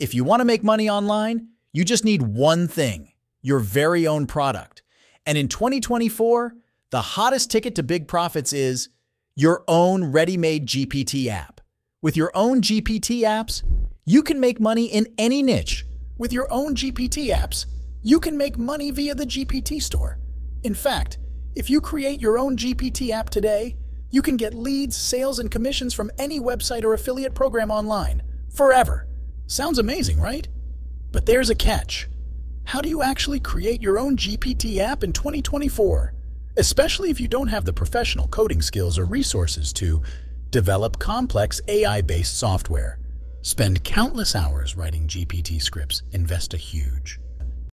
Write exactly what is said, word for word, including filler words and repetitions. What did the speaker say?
If you want to make money online, you just need one thing, your very own product. And in twenty twenty-four, the hottest ticket to big profits is your own ready-made G P T app. With your own G P T apps, you can make money in any niche. With your own G P T apps, you can make money via the G P T store. In fact, if you create your own G P T app today, you can get leads, sales, and commissions from any website or affiliate program online, forever. Sounds amazing, right? But there's a catch. How do you actually create your own G P T app in twenty twenty-four? Especially if you don't have the professional coding skills or resources to develop complex A I-based software, spend countless hours writing G P T scripts, invest a huge